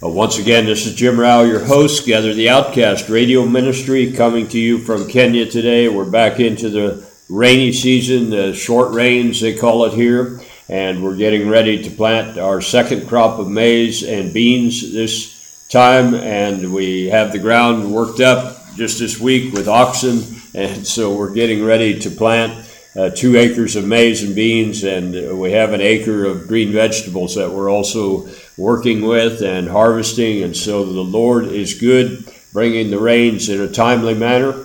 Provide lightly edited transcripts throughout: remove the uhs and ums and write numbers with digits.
Once again, this is Jim Rao, your host, Gather the Outcast Radio Ministry, coming to you from Kenya today. We're back into the rainy season, the short rains they call it here, and we're getting ready to plant our second crop of maize and beans this time, and we have the ground worked up just this week with oxen, and so we're getting ready to plant 2 acres of maize and beans, and we have an acre of green vegetables that we're also working with and harvesting. And so the Lord is good, bringing the rains in a timely manner,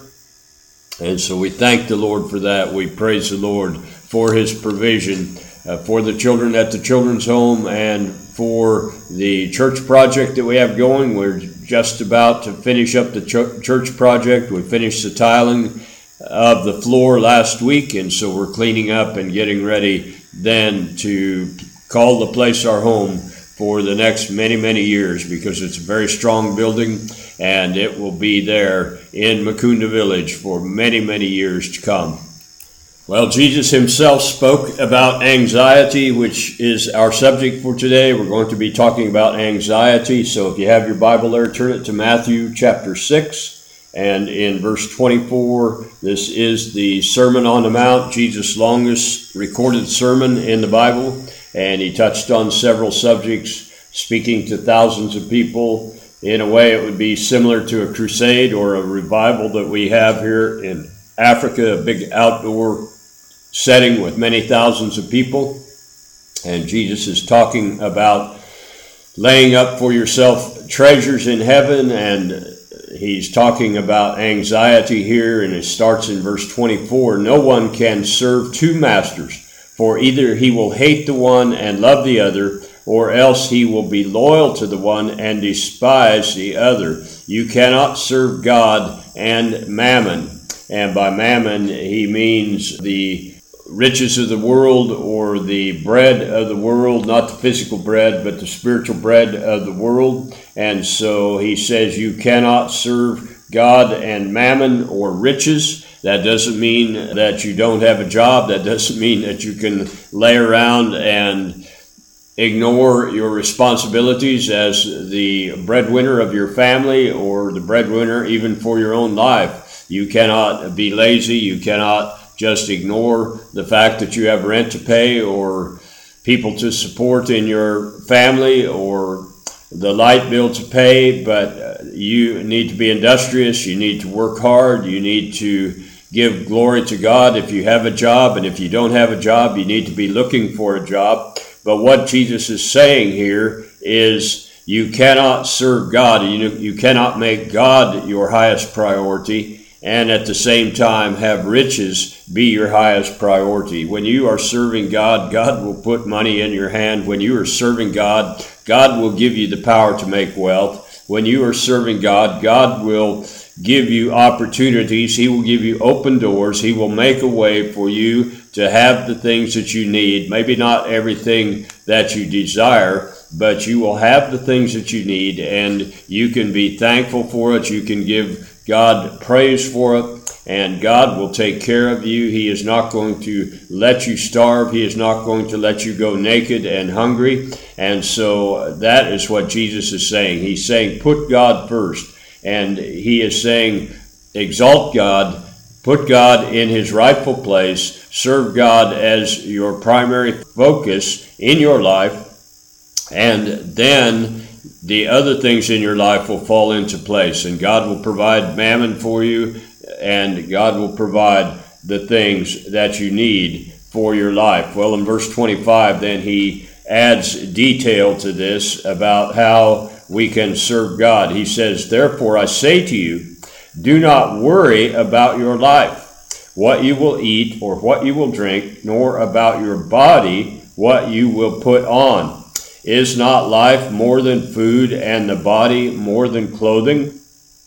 and so we thank the Lord for that. We praise the Lord for His provision for the children at the children's home and for the church project that we have going. We're just about to finish up the church project. We finished the tiling of the floor last week, and so we're cleaning up and getting ready then to call the place our home for the next many years, because it's a very strong building and it will be there in Mukunda Village for many years to come. Well, Jesus himself spoke about anxiety, which is our subject for today. We're going to be talking about anxiety, so if you have your Bible there, turn it to Matthew chapter 6. And in verse 24, this is the Sermon on the Mount, Jesus' longest recorded sermon in the Bible. And he touched on several subjects, speaking to thousands of people. In a way, it would be similar to a crusade or a revival that we have here in Africa, a big outdoor setting with many thousands of people. And Jesus is talking about laying up for yourself treasures in heaven, and he's talking about anxiety here, and it starts in verse 24. No one can serve 2 masters, for either he will hate the one and love the other, or else he will be loyal to the one and despise the other. You cannot serve God and mammon. And by mammon, he means the riches of the world, or the bread of the world, not the physical bread, but the spiritual bread of the world. And so he says you cannot serve God and mammon, or riches. That doesn't mean that you don't have a job. That doesn't mean that you can lay around and ignore your responsibilities as the breadwinner of your family, or the breadwinner even for your own life. You cannot be lazy. You cannot just ignore the fact that you have rent to pay, or people to support in your family, or the light bill to pay, but you need to be industrious. You need to work hard. You need to give glory to God if you have a job, and if you don't have a job, you need to be looking for a job. But what Jesus is saying here is you cannot serve God. You cannot make God your highest priority, and at the same time have riches be your highest priority. When you are serving God, God will put money in your hand. When you are serving God, God will give you the power to make wealth. When you are serving God, God will give you opportunities. He will give you open doors. He will make a way for you to have the things that you need. Maybe not everything that you desire, but you will have the things that you need, and you can be thankful for it. You can give God praise for it, and God will take care of you. He is not going to let you starve. He is not going to let you go naked and hungry. And so that is what Jesus is saying. He's saying put God first, and he is saying exalt God, put God in his rightful place, serve God as your primary focus in your life, and then the other things in your life will fall into place, and God will provide mammon for you, and God will provide the things that you need for your life. Well, in verse 25, then he adds detail to this about how we can serve God. He says, therefore I say to you, do not worry about your life, what you will eat or what you will drink, nor about your body, what you will put on. Is not life more than food, and the body more than clothing?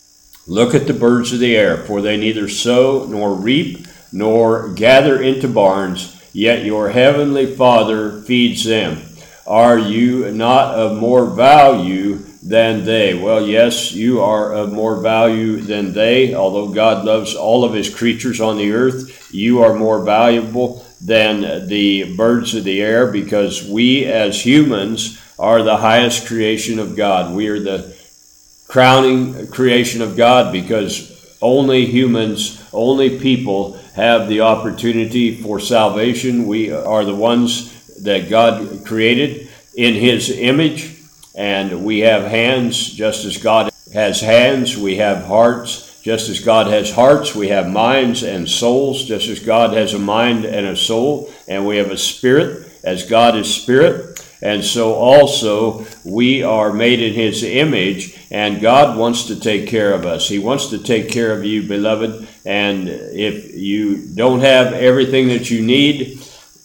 Look at the birds of the air, for they neither sow nor reap nor gather into barns, yet your heavenly Father feeds them. Are you not of more value than they? Well, yes, you are of more value than they. Although God loves all of his creatures on the earth, you are more valuable than the birds of the air, because we as humans are the highest creation of God. We are the crowning creation of God, because only humans, only people have the opportunity for salvation. We are the ones that God created in His image, and we have hands just as God has hands. We have hearts just as God has hearts. We have minds and souls just as God has a mind and a soul. And we have a spirit as God is spirit. And so also we are made in His image, and God wants to take care of us. He wants to take care of you, beloved. And if you don't have everything that you need,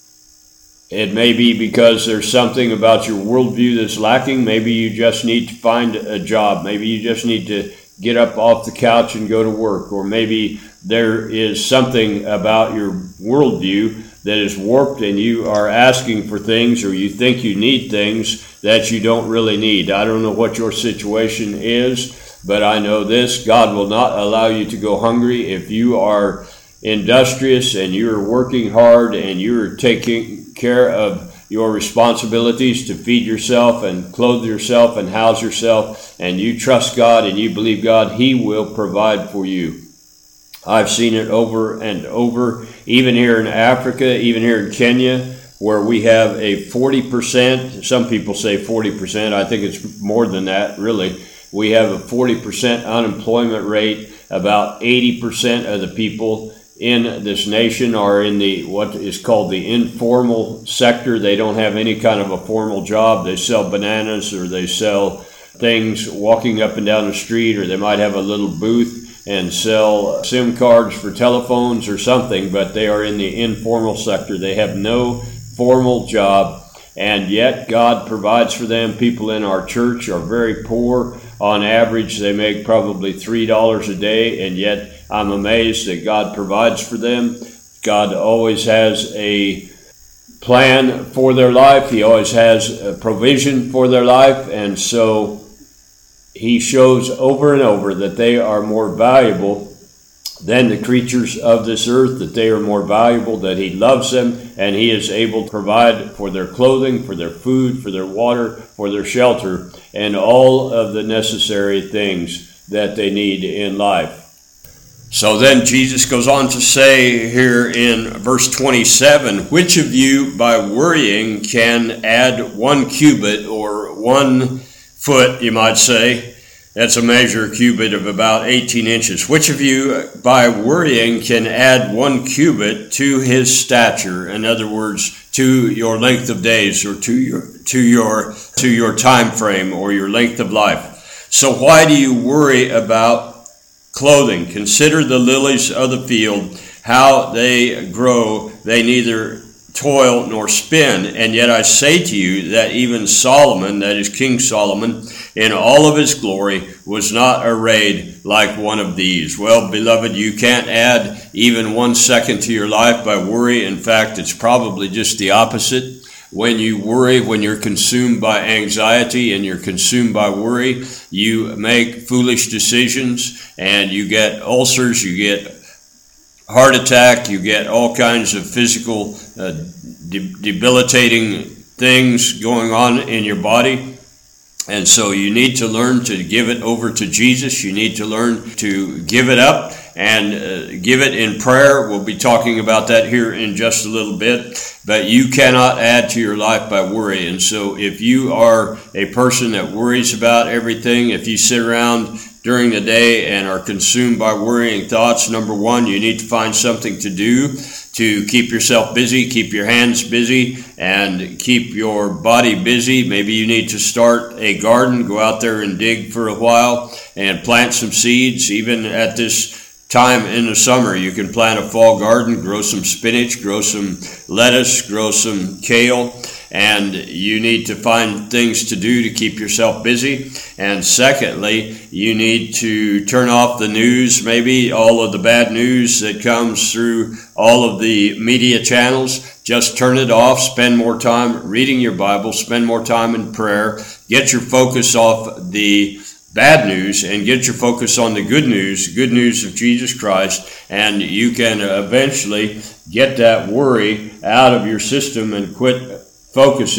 it may be because there's something about your worldview that's lacking. Maybe you just need to find a job. Maybe you just need to get up off the couch and go to work. Or maybe there is something about your worldview that is warped, and you are asking for things, or you think you need things that you don't really need. I don't know what your situation is, but I know this: God will not allow you to go hungry. If you are industrious and you're working hard and you're taking care of your responsibilities to feed yourself and clothe yourself and house yourself, and you trust God and you believe God, He will provide for you. I've seen it over and over, even here in Africa, even here in Kenya, where we have a 40%, some people say 40%, I think it's more than that, really. We have a 40% unemployment rate. About 80% of the people in this nation are in the what is called the informal sector. They don't have any kind of a formal job. They sell bananas, or they sell things walking up and down the street, or they might have a little booth and sell SIM cards for telephones or something, but they are in the informal sector. They have no formal job, and yet God provides for them. People in our church are very poor. On average, they make probably $3 a day, and yet I'm amazed that God provides for them. God always has a plan for their life. He always has a provision for their life, and so He shows over and over that they are more valuable than the creatures of this earth, that they are more valuable, that He loves them, and He is able to provide for their clothing, for their food, for their water, for their shelter, and all of the necessary things that they need in life. So then Jesus goes on to say here in verse 27, which of you by worrying can add 1 cubit, or 1 foot, you might say? That's a measure, a cubit of about 18 inches. Which of you by worrying can add 1 cubit to his stature? In other words, to your length of days, or to your time frame, or your length of life. So why do you worry about clothing? Consider the lilies of the field, how they grow. They neither toil nor spin, and yet I say to you that even Solomon, that is King Solomon, in all of his glory was not arrayed like one of these. Well, beloved, you can't add even 1 second to your life by worry. In fact, it's probably just the opposite. When you worry, when you're consumed by anxiety and you're consumed by worry, you make foolish decisions, and you get ulcers, you get heart attack, you get all kinds of physical debilitating things going on in your body. And so you need to learn to give it over to Jesus. You need to learn to give it up and give it in prayer. We'll be talking about that here in just a little bit. But you cannot add to your life by worry. And so if you are a person that worries about everything, if you sit around during the day and are consumed by worrying thoughts, number one, you need to find something to do to keep yourself busy, keep your hands busy, and keep your body busy. Maybe you need to start a garden, go out there and dig for a while and plant some seeds. Even at this time in the summer, you can plant a fall garden, grow some spinach, grow some lettuce, grow some kale. And you need to find things to do to keep yourself busy. And secondly, you need to turn off the news, maybe all of the bad news that comes through all of the media channels. Just turn it off. Spend more time reading your Bible. Spend more time in prayer. Get your focus off the bad news and get your focus on the good news of Jesus Christ, and you can eventually get that worry out of your system and quit focusing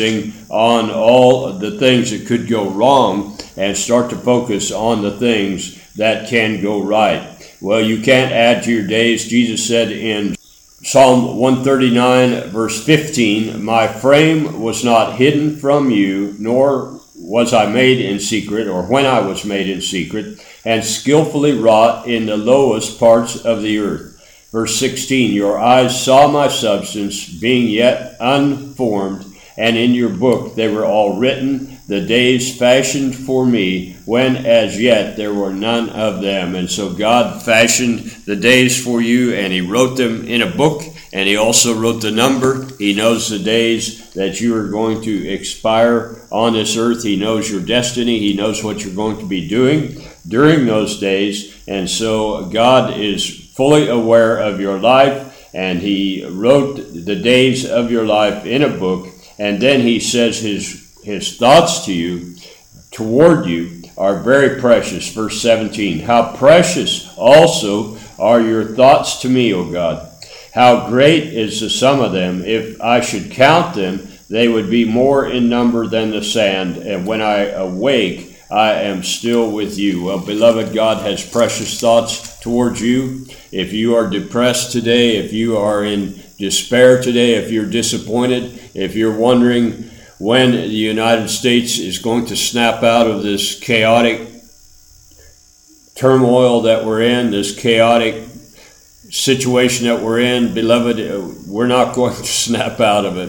on all the things that could go wrong and start to focus on the things that can go right. Well, you can't add to your days. Jesus said in Psalm 139, verse 15, "My frame was not hidden from you, nor was I made in secret, or when I was made in secret, and skillfully wrought in the lowest parts of the earth." Verse 16, "Your eyes saw my substance, being yet unformed, and in your book they were all written, the days fashioned for me, when as yet there were none of them." And so God fashioned the days for you, and He wrote them in a book, and He also wrote the number. He knows the days that you are going to expire on this earth. He knows your destiny. He knows what you're going to be doing during those days. And so God is fully aware of your life, and He wrote the days of your life in a book, and then He says His thoughts to you, toward you, are very precious. Verse 17, "How precious also are your thoughts to me, O God. How great is the sum of them. If I should count them, they would be more in number than the sand. And when I awake, I am still with you." Well, beloved, God has precious thoughts towards you. If you are depressed today, if you are in despair today, if you're disappointed, if you're wondering when the United States is going to snap out of this chaotic turmoil that we're in, this chaotic situation that we're in, beloved, we're not going to snap out of it.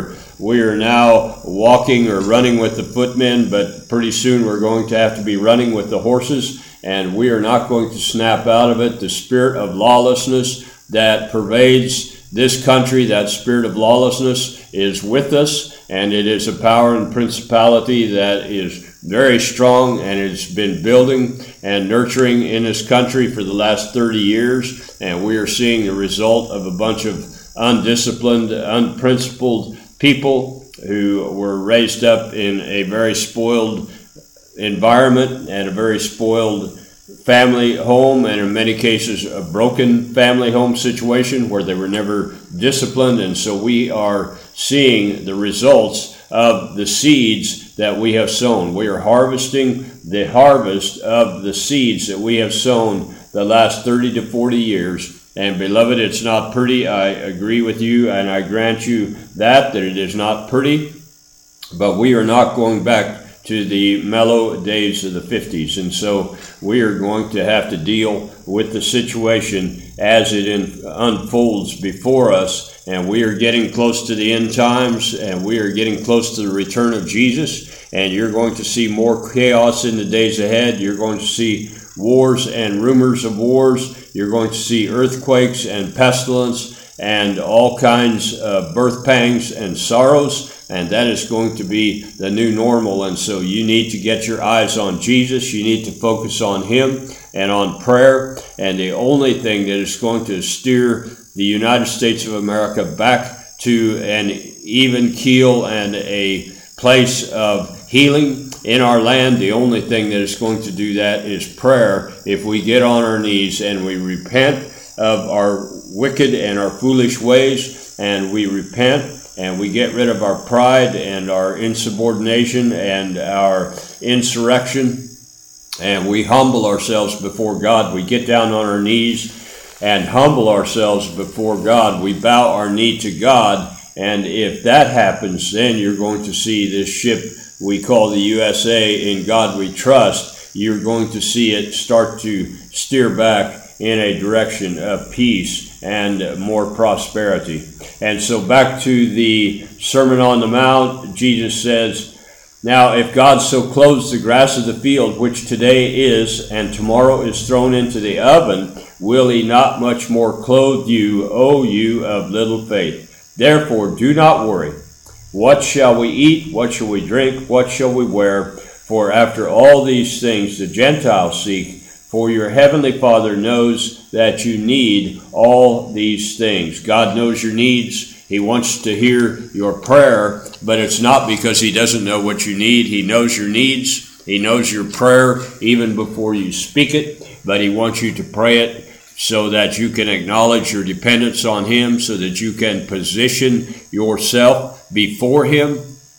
We are now walking or running with the footmen, but pretty soon we're going to have to be running with the horses, and we are not going to snap out of it. The spirit of lawlessness that pervades this country, that spirit of lawlessness is with us, and it is a power and principality that is very strong, and it's been building and nurturing in this country for the last 30 years, and we are seeing the result of a bunch of undisciplined, unprincipled people who were raised up in a very spoiled environment and a very spoiled family home, and in many cases a broken family home situation where they were never disciplined. And so we are seeing the results of the seeds that we have sown. We are harvesting the harvest of the seeds that we have sown the last 30 to 40 years. And beloved, it's not pretty. I agree with you, and I grant you that it is not pretty, but we are not going back to the mellow days of the 50s. And so we are going to have to deal with the situation as it unfolds before us. And we are getting close to the end times, and we are getting close to the return of Jesus. And you're going to see more chaos in the days ahead. You're going to see wars and rumors of wars. You're going to see earthquakes and pestilence and all kinds of birth pangs and sorrows. And that is going to be the new normal. And so you need to get your eyes on Jesus. You need to focus on Him and on prayer. And the only thing that is going to steer the United States of America back to an even keel and a place of healing in our land, the only thing that is going to do that is prayer. If we get on our knees and we repent of our wicked and our foolish ways, and we repent and we get rid of our pride and our insubordination and our insurrection, and we humble ourselves before God. We get down on our knees and humble ourselves before God. We bow our knee to God, and if that happens, then you're going to see this ship we call the USA, In God We Trust. You're going to see it start to steer back in a direction of peace and more prosperity. And so back to the Sermon on the Mount, Jesus says, "Now if God so clothes the grass of the field, which today is and tomorrow is thrown into the oven, will He not much more clothe you, O you of little faith? Therefore do not worry, what shall we eat? What shall we drink? What shall we wear? For after all these things the Gentiles seek, for your heavenly Father knows that you need all these things." God knows your needs. He wants to hear your prayer, but it's not because He doesn't know what you need. He knows your needs. He knows your prayer even before you speak it, but He wants you to pray it so that you can acknowledge your dependence on Him, so that you can position yourself before Him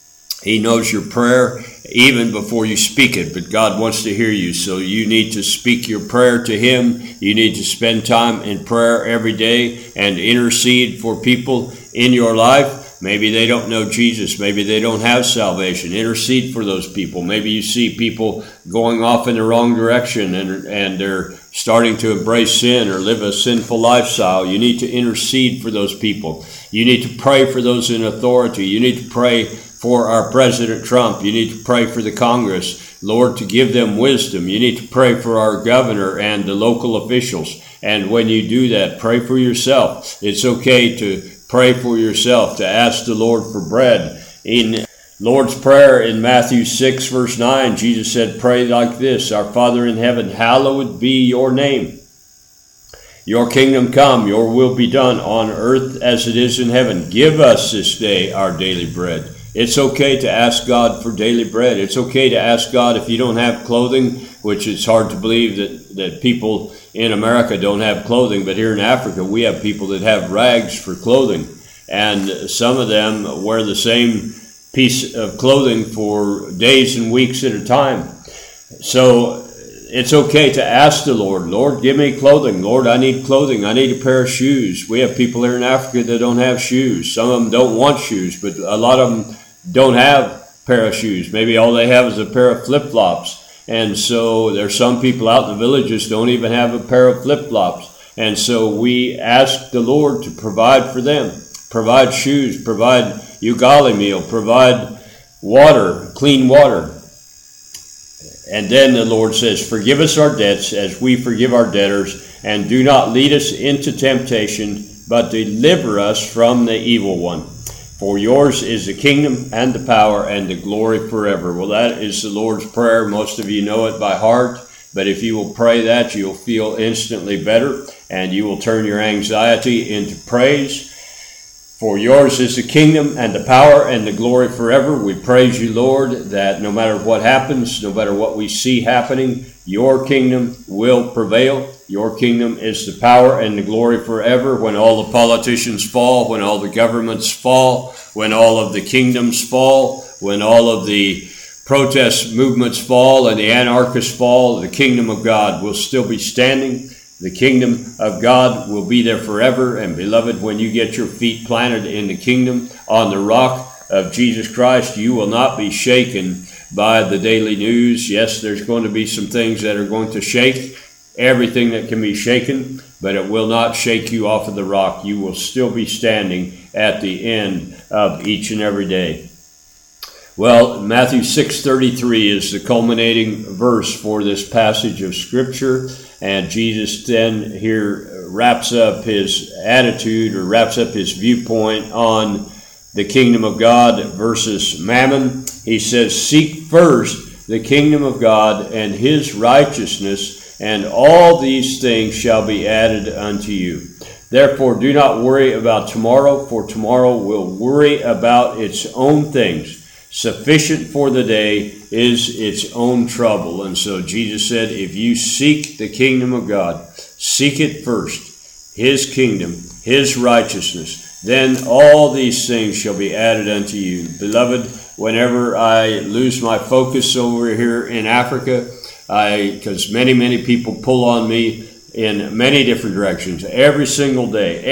He knows your prayer even before you speak it, but God wants to hear you. So you need to speak your prayer to Him. You need to spend time in prayer every day and intercede for people in your life. Maybe they don't know Jesus. Maybe they don't have salvation. Intercede for those people. Maybe you see people going off in the wrong direction and they're starting to embrace sin or live a sinful lifestyle. You need to intercede for those people. You need to pray for those in authority. You need to pray for our President Trump. You need to pray for the Congress, Lord, to give them wisdom. You need to pray for our governor and the local officials. And when you do that, pray for yourself. It's okay to pray for yourself, to ask the Lord for bread. In Lord's Prayer in Matthew 6, verse 9, Jesus said, pray like this, Our Father in heaven, hallowed be your name. Your kingdom come, your will be done on earth as it is in heaven. Give us this day our daily bread. It's okay to ask God for daily bread. It's okay to ask God if you don't have clothing, which it's hard to believe that people in America don't have clothing, but here in Africa we have people that have rags for clothing. And some of them wear the same piece of clothing for days and weeks at a time. So it's okay to ask the Lord, give me clothing. Lord, I need clothing. I need a pair of shoes. We have people here in Africa that don't have shoes. Some of them don't want shoes, but a lot of them don't have a pair of shoes. Maybe all they have is a pair of flip-flops. And so there's some people out in the villages don't even have a pair of flip-flops. And so we ask the Lord to provide for them. Provide shoes, provide ugali meal, provide water, clean water. And then the Lord says, forgive us our debts as we forgive our debtors, and do not lead us into temptation, but deliver us from the evil one. For yours is the kingdom and the power and the glory forever. Well, that is the Lord's Prayer. Most of you know it by heart, but if you will pray that, you'll feel instantly better, and you will turn your anxiety into praise. For yours is the kingdom and the power and the glory forever. We praise you, Lord, that no matter what happens, no matter what we see happening, your kingdom will prevail. Your kingdom is the power and the glory forever. When all the politicians fall, when all the governments fall, when all of the kingdoms fall, when all of the protest movements fall and the anarchists fall, the kingdom of God will still be standing. The kingdom of God will be there forever. And beloved, when you get your feet planted in the kingdom on the rock of Jesus Christ, you will not be shaken by the daily news. Yes, there's going to be some things that are going to shake everything that can be shaken, but it will not shake you off of the rock. You will still be standing at the end of each and every day. Well, Matthew 6:33 is the culminating verse for this passage of Scripture, and Jesus then here wraps up his attitude or wraps up his viewpoint on the kingdom of God versus mammon. He says, seek first the kingdom of God and his righteousness, and all these things shall be added unto you. Therefore, do not worry about tomorrow, for tomorrow will worry about its own things. Sufficient for the day is its own trouble. And so Jesus said, if you seek the kingdom of God, seek it first, his kingdom, his righteousness, then all these things shall be added unto you. Beloved, whenever I lose my focus over here in Africa, because many people pull on me in many different directions. Every single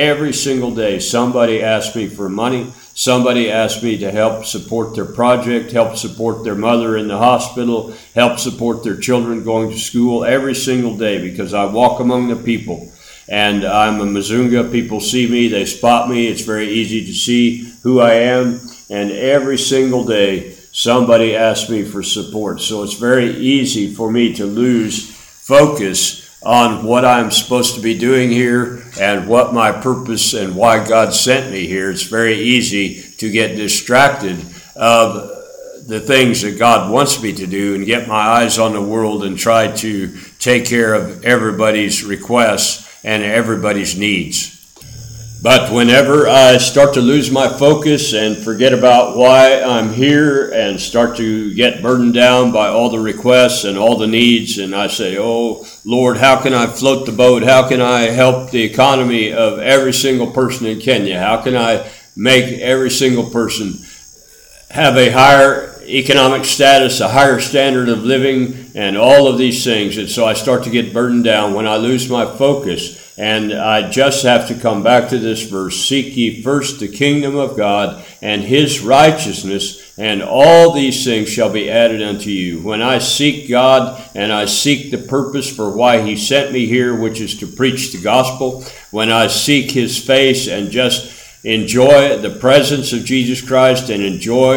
day, somebody asks me for money. Somebody asks me to help support their project, help support their mother in the hospital, help support their children going to school every single day, because I walk among the people. And I'm a Mzunga. People see me, they spot me. It's very easy to see who I am. And every single day, somebody asks me for support. So it's very easy for me to lose focus on what I'm supposed to be doing here and what my purpose and why God sent me here. It's very easy to get distracted of the things that God wants me to do and get my eyes on the world and try to take care of everybody's requests and everybody's needs. But whenever I start to lose my focus and forget about why I'm here and start to get burdened down by all the requests and all the needs, and I say, oh, Lord, how can I float the boat? How can I help the economy of every single person in Kenya? How can I make every single person have a higher economic status, a higher standard of living, and all of these things. And so I start to get burdened down when I lose my focus. And I just have to come back to this verse: seek ye first the kingdom of God and his righteousness, and all these things shall be added unto you. When I seek God and I seek the purpose for why he sent me here, which is to preach the gospel, when I seek his face and just enjoy the presence of Jesus Christ and enjoy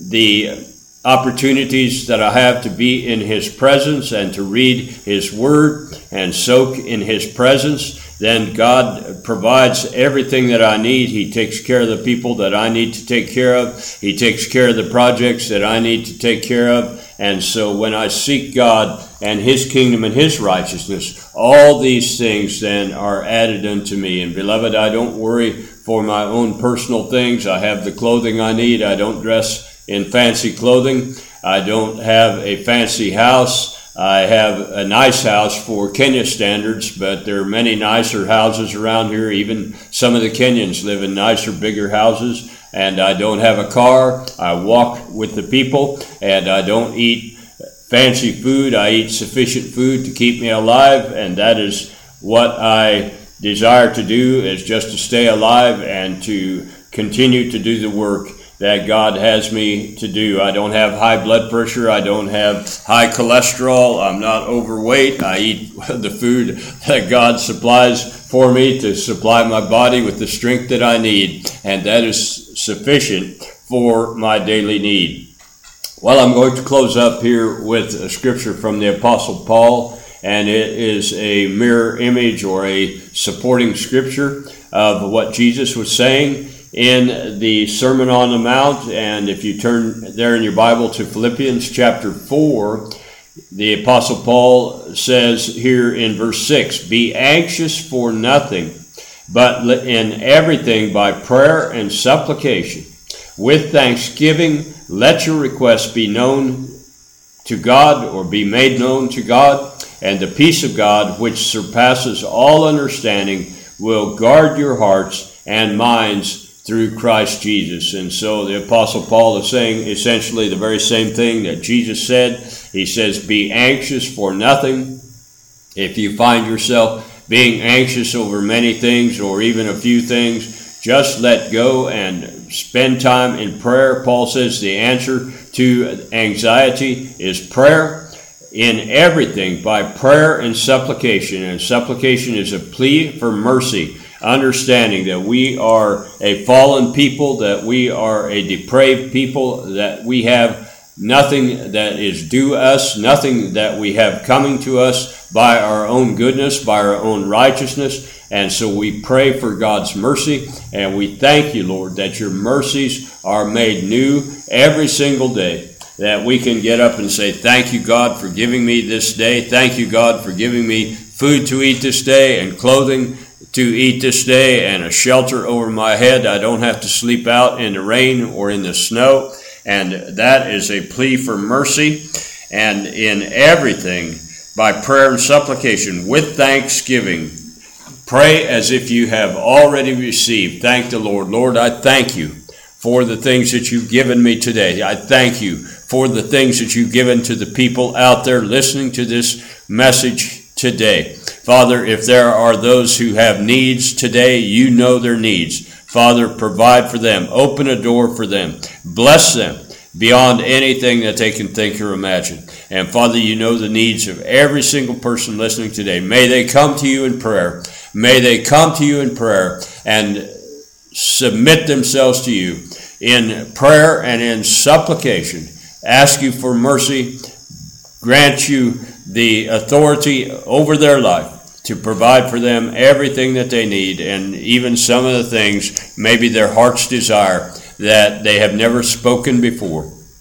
the opportunities that I have to be in his presence and to read his word and soak in his presence, then God provides everything that I need. He takes care of the people that I need to take care of. He takes care of the projects that I need to take care of. And so when I seek God and his kingdom and his righteousness, all these things then are added unto me. And beloved, I don't worry for my own personal things. I have the clothing I need. I don't dress in fancy clothing. I don't have a fancy house. I have a nice house for Kenya standards, but there are many nicer houses around here. Even some of the Kenyans live in nicer, bigger houses. And I don't have a car. I walk with the people, and I don't eat fancy food. I eat sufficient food to keep me alive, and that is what I desire to do, is just to stay alive and to continue to do the work that God has me to do. I don't have high blood pressure. I don't have high cholesterol. I'm not overweight. I eat the food that God supplies for me to supply my body with the strength that I need, and that is sufficient for my daily need. Well, I'm going to close up here with a scripture from the Apostle Paul, and it is a mirror image or a supporting scripture of what Jesus was saying in the Sermon on the Mount. And if you turn there in your Bible to Philippians chapter 4, the Apostle Paul says here in verse 6, "Be anxious for nothing, but in everything by prayer and supplication, with thanksgiving, let your requests be known to God," or be made known to God, "and the peace of God, which surpasses all understanding, will guard your hearts and minds through Christ Jesus." And so the Apostle Paul is saying essentially the very same thing that Jesus said. He says, be anxious for nothing. If you find yourself being anxious over many things or even a few things, just let go and spend time in prayer. Paul says the answer to anxiety is prayer. In everything by prayer and supplication. And supplication is a plea for mercy, understanding that we are a fallen people, that we are a depraved people, that we have nothing that is due us, nothing that we have coming to us by our own goodness, by our own righteousness. And so we pray for God's mercy, and we thank you, Lord, that your mercies are made new every single day, that we can get up and say, thank you, God, for giving me this day. Thank you, God, for giving me food to eat this day and clothing to eat this day and a shelter over my head. I don't have to sleep out in the rain or in the snow. And that is a plea for mercy. And in everything, by prayer and supplication, with thanksgiving, pray as if you have already received. Thank the Lord. Lord, I thank you for the things that you've given me today. I thank you for the things that you've given to the people out there listening to this message today. Father, if there are those who have needs today, you know their needs. Father, provide for them. Open a door for them. Bless them beyond anything that they can think or imagine. And Father, you know the needs of every single person listening today. May they come to you in prayer. May they come to you in prayer and submit themselves to you in prayer and in supplication. Ask you for mercy. Grant you the authority over their life to provide for them everything that they need, and even some of the things maybe their heart's desire that they have never spoken before.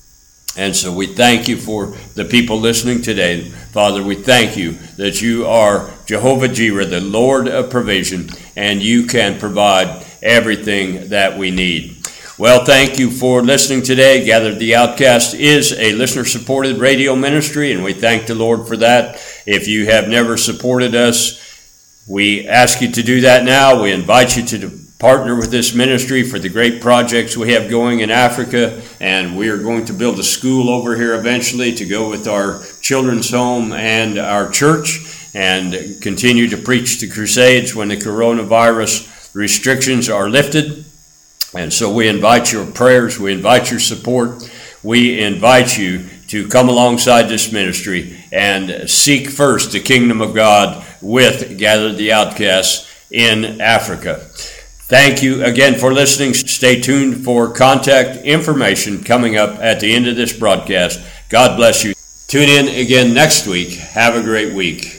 And so we thank you for the people listening today. Father, we thank you that you are Jehovah Jireh, the Lord of provision, and you can provide everything that we need. Well, thank you for listening today. Gathered the Outcast is a listener-supported radio ministry, and we thank the Lord for that. If you have never supported us, we ask you to do that now. We invite you to partner with this ministry for the great projects we have going in Africa, and we are going to build a school over here eventually to go with our children's home and our church, and continue to preach the crusades when the coronavirus restrictions are lifted. And so we invite your prayers, we invite your support, we invite you to come alongside this ministry and seek first the kingdom of God with Gather the Outcasts in Africa. Thank you again for listening. Stay tuned for contact information coming up at the end of this broadcast. God bless you. Tune in again next week. Have a great week.